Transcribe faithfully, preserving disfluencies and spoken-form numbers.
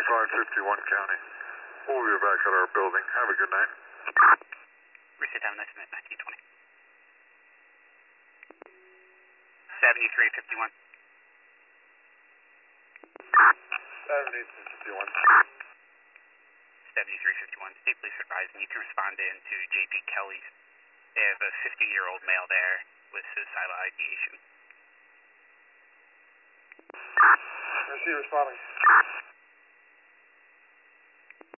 five fifty-one County. We'll be back at our building. Have a good night. Receipt time estimate nineteen twenty. seventy-three fifty-one. seventy-three fifty-one. seventy-three fifty-one. State Police advising you can respond in to J P Kelly's. They have a fifty-year-old male there with suicidal ideation. Receive responding.